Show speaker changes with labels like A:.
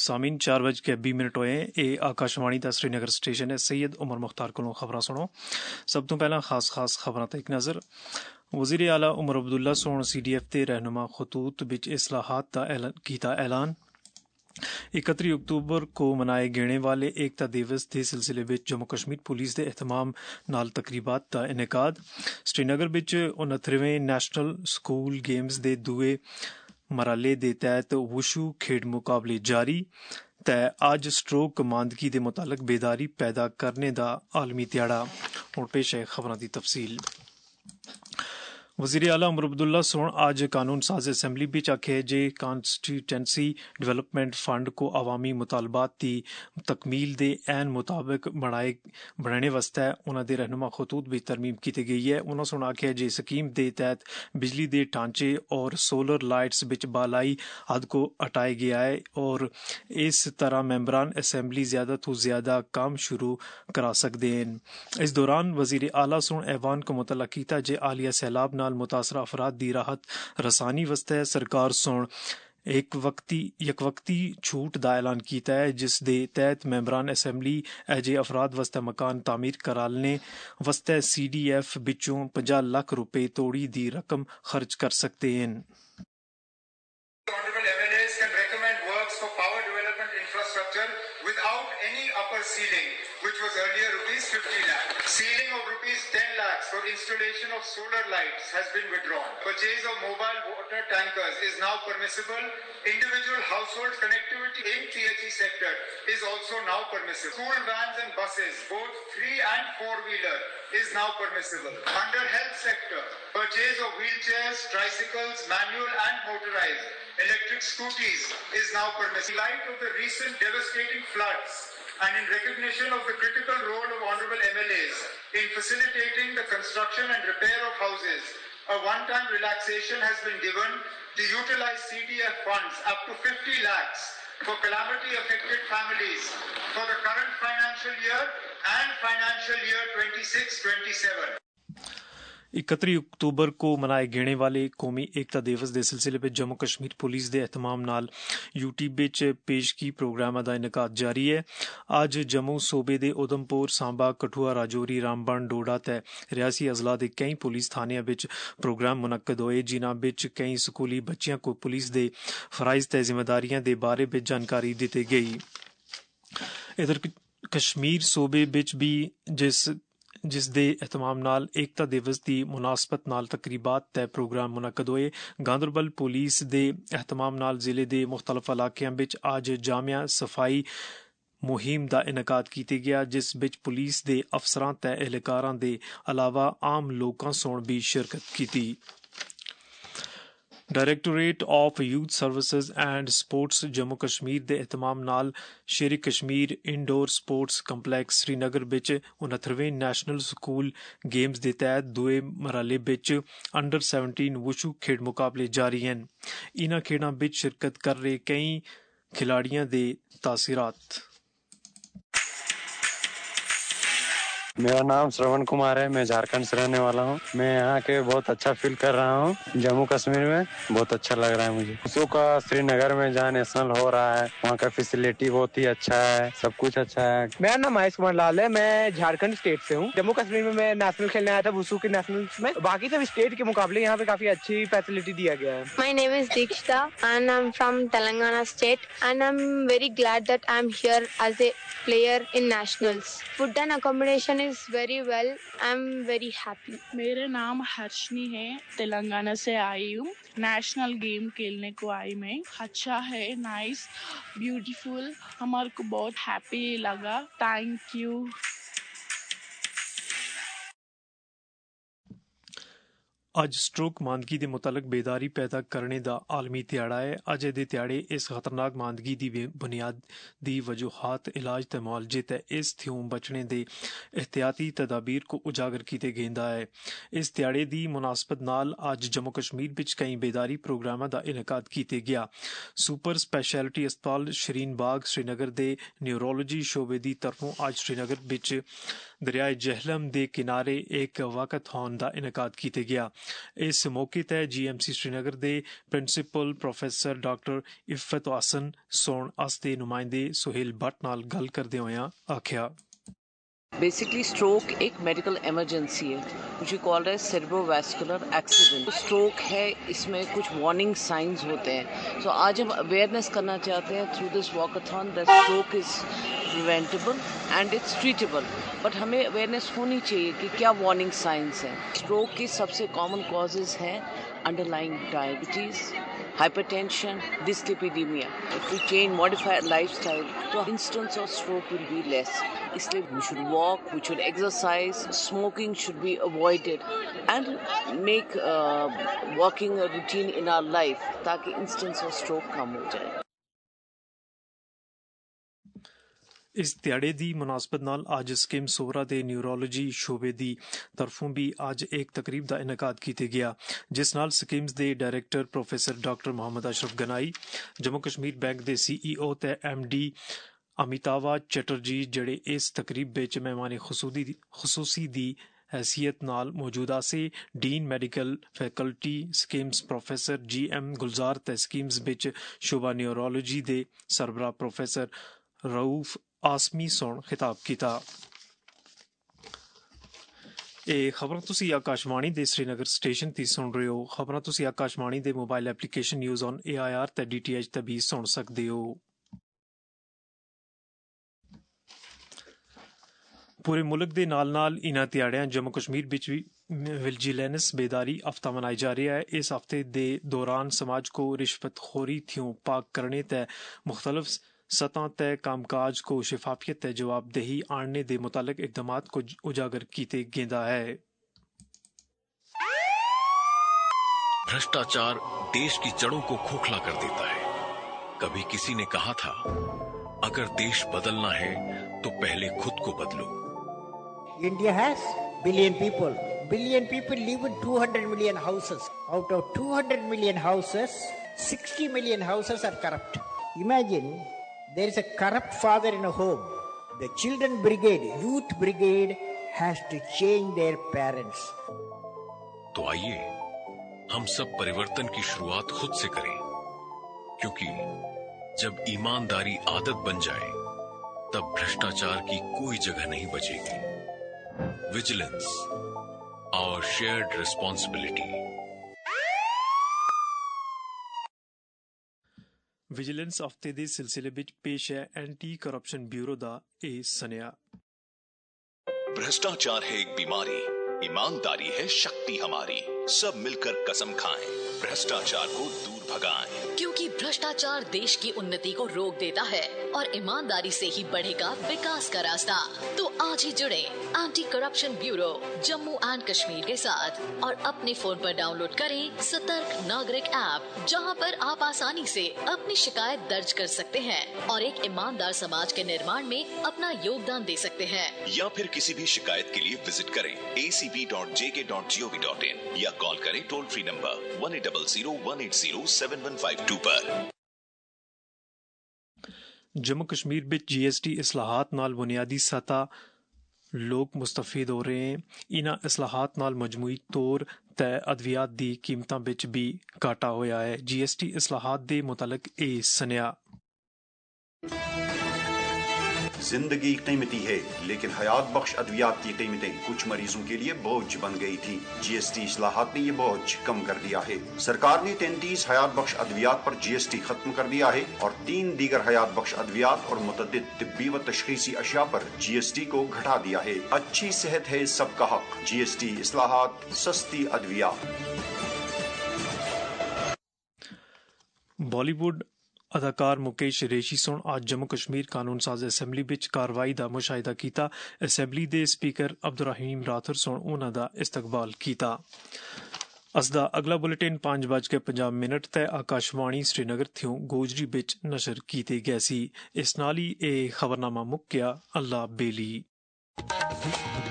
A: सामीन 4:20 होए ਇਹ ਆਕਾਸ਼ਵਾਣੀ ਦਾ श्रीनगर स्टेशन है। सैयद उमर मुख्तार कोलों खबरां सुनो। सब तो पहला खास खबरां ते एक नज़र। वज़ीर आला उमर अब्दुल्ला सोन CDF के रहनुमा खतूत विच इस्लाहात का कीता ऐलान। 31 अक्तूबर को मनाए जाने वाले एकता दिवस के सिलसिले में जम्मू कश्मीर पुलिस के एहतमाम नाल तकरीबात का इनेकाद। श्रीनगर विच 69वें नैशनल स्कूल गेम्स के दूए मरहले के तहत वुशू खेड मुकाबले जारी। ते अज स्ट्रोक कमांदगी के मुतालक बेदारी पैदा करने का आलमी ध्याड़ा। हुण पेश है खबरां की तफसील। वज़ीर आला उमर अब्दुल्ला सोन आज कानून साज असम्बली बिच आखे जे कॉन्स्टिट्यूंसी डेवलपमेंट फंड को अवामी मुतालबात की तकमील दे ऐन मुताबिक बनाने वास्ते उन्हां दे रहनुमा खतूत भी तरमीम की गई है। उन्होंने सोन आखे जे स्कीम के तहत बिजली के ढांचे और सोलर लाइट्स बिच बालाई हद को हटाया गया है और इस तरह मेंबरान असम्बली ज्यादा तो ज्यादा काम शुरू करा सकते हैं। इस दौरान वज़ीर आला सोन ऐवान को मुतला किया जे आलिया सैलाब नाल मुतासरा अफराद की राहत रसानी वास्ते सरकार सोन एक वक्ती छूट का ऐलान किया है, जिस दे तहत मेंबरान असम्बली ऐजे अफराद वास्ते मकान तामीर कराने वास्ते CDF बिचों 50 लाख रुपए तोड़ी दी रकम खर्च कर सकते हैं।
B: Which was earlier rupees 50 lakh. Ceiling of rupees 10 lakhs for installation of solar lights has been withdrawn. Purchase of mobile water tankers is now permissible. Individual household connectivity in THE sector is also now permissible. School vans and buses, both 3 and 4-wheeler, is now permissible. Under health sector, purchase of wheelchairs, tricycles, manual and motorized electric scooties is now permissible. In light of the recent devastating floods, and in recognition of the critical role of honourable MLAs in facilitating the construction and repair of houses, a one-time relaxation has been given to utilise CDF funds up to 50 lakhs for calamity-affected families for the current financial year and financial year 26-27.
A: 31 अक्तूबर को मनाए जाने वाले कौमी एकता दिवस के सिलसिले में जम्मू कश्मीर पुलिस के एहतमाम नाल YouTube विच पेशगी प्रोग्राम का इनकाद जारी है। आज जम्मू सूबे के उधमपुर, सांबा, कठुआ, राजौरी, रामबन, डोडा ते रियासी अजला के कई पुलिस थानियां विच प्रोग्राम मुनक्कद होए, जिन्हां विच कई स्कूली बच्चियां को पुलिस के फराइज ते जिम्मेदारियां के बारे में जानकारी दी गई। इधर कश्मीर सूबे विच भी जिस दे एहतमाम नाल एकता दिवस की मुनासबत नाल तकरीबात ते प्रोग्राम मुनक्कद होए। गांदरबल पुलिस दे एहतमाम नाल जिले दे मुख्तलिफ इलाकियां विच आज जामिया सफाई मुहिम दा इनकाद किया गया, जिस विच पुलिस दे अफसरां ते एहलकारां दे अलावा आम लोकां सोण भी शिरकत की। Directorate of youth services and sports Jammu Kashmir के एहतमाम नाल Sher Kashmir indoor sports complex Srinagar विच 69वें नैशनल स्कूल गेम्स के तहत दूए मरहले विच अंडर 17 वुशू खेड मुकाबले जारी हैं। इन्हां खेडां विच शिरकत कर रहे कई खिलाड़ियों के तासीरात।
C: मेरा नाम श्रवण कुमार है। मैं झारखंड से रहने वाला हूँ। मैं यहाँ के बहुत अच्छा फील कर रहा हूँ। जम्मू कश्मीर में बहुत अच्छा लग रहा है मुझे। उसो का श्रीनगर में जहाँ नेशनल हो रहा है, वहाँ का फैसिलिटी बहुत ही अच्छा है, सब कुछ अच्छा है।
D: मेरा नाम महेश कुमार लाल है। मैं झारखंड स्टेट से हूँ। जम्मू कश्मीर में मैं नेशनल खेलने आया था, वुशु के नेशनल्स में। बाकी सब स्टेट के मुकाबले यहाँ पे काफी अच्छी फैसिलिटी दिया गया है।
E: My name is Dikshita and I'm from Telangana state and I'm very glad that I'm here as a player in nationals. Food and accommodation is very well. I'm very happy.
F: मेरा नाम हर्षनी है। तेलंगाना से आई हूँ। National game खेलने को आई मैं। अच्छा है, नाइस, ब्यूटीफुल। हमारे को बहुत हैप्पी लगा। Thank you.
A: अज स्ट्रोक मांदगी के मुतालक बेदारी पैदा करने का आलमी ध्याड़ा है। अज दे ध्याड़े इस खतरनाक मांदगी की बुनियादी वजूहात, इलाज ते मुआलजे ते इस थ्यों बचने दे एहतियाती तदाबीर को उजागर किते गेंदा है। इस ध्याड़े की मुनासबत नाल अज जम्मू कश्मीर विच कई बेदारी प्रोग्रामां दा इनकाद किया गया। सुपर स्पैशलिटी अस्पताल शरीन बाग श्रीनगर के न्यूरोलॉजी शोबे की तरफों अज श्रीनगर विच दरियाए जहलम के किनारे एक वाकथॉन का इनकाद किया गया। इस मौके ते GMC श्रीनगर दे principal professor doctor Iffat Hasan सौन आस्ते नुमाइंदे सुहेल भट्ट नाल गल करदे होया आख्या
G: बेसिकली स्ट्रोक एक मेडिकल इमरजेंसी है, which we call as cerebrovascular accident. Stroke है, इसमें कुछ वार्निंग साइंस होते हैं. So आज हम अवेयरनेस करना चाहते हैं through this walkathon that stroke is preventable and it's treatable. But हमें अवेयरनेस होनी चाहिए कि क्या वार्निंग साइंस हैं. स्ट्रोक की सबसे कॉमन कॉजेज हैं underlying diabetes, hypertension, dyslipidemia. If we change, modify our lifestyle, the instance of stroke will be less. इसलिए we should walk, we should exercise, smoking should be avoided and make walking a routine in our life ताकि instance of stroke कम हो जाए.
A: इस दिहाड़े की मुनासबत नाल अज scheme Sohra के न्यूरोलॉजी शोबे की तरफों भी अज एक तकरीब का इनकाद किया गया जिस नाल स्किम्स के director professor doctor Mohammad Ashraf Ganai, Jammu Kashmir bank के CEO ते MD अमितावा चटर्जी जड़े इस तकरीब विच मेहमान खसूसी दी हैसियत नाल मौजूदा से dean medical faculty SKIMS professor GM Gulzar ते स्किम्स विच शोबा न्यूरोलॉजी के सरबराह प्रोफेसर रऊफ आसमी सोन खिताब किया. ਇਹ ਖਬਰਾਂ ਤੁਸੀਂ ਆਕਾਸ਼ਵਾਣੀ ਦੇ श्रीनगर स्टेशन ਤੇ ਸੁਣ ਰਹੇ ਹੋ. ਖਬਰਾਂ ਤੁਸੀਂ ਆਕਾਸ਼ਵਾਣੀ ਦੇ mobile application news on AIR ਤੇ DTH ਤੇ ਵੀ ਸੁਣ ਸਕਦੇ ਹੋ. पूरे मुल्क के नाल नाल इन्हां दिहाड़ियां जम्मू कश्मीर विच भी विजिलेंस बेदारी हफ्ता मनाया जा रहा है. इस हफ्ते के दौरान समाज को रिश्वतखोरी थ्यों पाक करने ते मुख्तलिफ सतह तय कामकाज को शफाफियत तय जवाबदेही आणने के मुतालिक इकदाम को उजागर किए गेंदा है.
H: भ्रष्टाचार देश की जड़ों को खोखला कर देता है. कभी किसी ने कहा था, अगर देश बदलना है तो पहले खुद को बदलो.
I: India has billion people. Billion people live in 200 million houses. Out of 200 million houses, 60 million houses are corrupt. Imagine there is a corrupt father in a home. The children brigade, youth brigade has to change their parents.
H: तो आइए हम सब परिवर्तन की शुरुआत खुद से करें, क्योंकि जब ईमानदारी आदत बन जाए तब भ्रष्टाचार की कोई जगह नहीं बचेगी. Vigilance, our shared responsibility.
A: Vigilance हफ्ते के सिलसिले विच पेश है एंटी करप्शन ब्यूरो का यह सनेहा.
J: भ्रष्टाचार है एक बीमारी, ईमानदारी है शक्ति हमारी. सब मिलकर कसम खाएं, भ्रष्टाचार को दूर भगाएं.
K: क्योंकि भ्रष्टाचार देश की उन्नति को रोक देता है और ईमानदारी से ही बढ़ेगा विकास का रास्ता. तो आज ही जुड़े anti corruption bureau Jammu and Kashmir के साथ और अपने फोन पर डाउनलोड करें सतर्क नागरिक ऐप, जहां पर आप आसानी से अपनी शिकायत दर्ज कर सकते हैं और एक ईमानदार समाज के निर्माण में अपना योगदान दे सकते हैं.
J: या फिर किसी भी शिकायत के लिए विजिट करें acb.jk.gov.in या कॉल करें टोल फ्री नंबर 1800-180-7152 पर.
A: जम्मू कश्मीर में GST इस्लाहात नाल बुनियादी सतह लोग मुस्तफीद हो रहे हैं. इन्हां इस्लाहात नाल मजमूई तौर तय अद्वियात दी कीमतां विच भी घाटा होया है. GST इस्लाहात दे मुतालिक ए सनेहा.
L: जिंदगी कीमती है, लेकिन हयात बख्श अद्वियात की कीमतें कुछ मरीजों के लिए बोझ बन गई थी. GST इस्लाहात ने ये बोझ कम कर दिया है. सरकार ने 33 हयात बख्श अद्वियात पर GST खत्म कर दिया है और 3 दीगर हयात बख्श अद्वियात और मुतअद्दिद तिब्बी व तशखीसी अशिया पर GST को घटा दिया है. अच्छी सेहत है सबका हक. GST इस्लाहात, सस्ती अद्वियात.
A: बॉलीवुड अदाकार मुकेश रेशी सोन आज जम्मू कश्मीर कानून साज असैंबली विच कार्रवाई का मुशाहिदा किया. असैंबली के स्पीकर अब्दुर्रहीम राथर सोन उन्हां दा इस्तकबाल किया. असदा अगला बुलेटिन 5:50 तय आकाशवाणी श्रीनगर थ्यों गोजरी विच नशर कीते गए सी. इस नाल ही यह खबरनामा मुक्किया. अल्लाह बेली.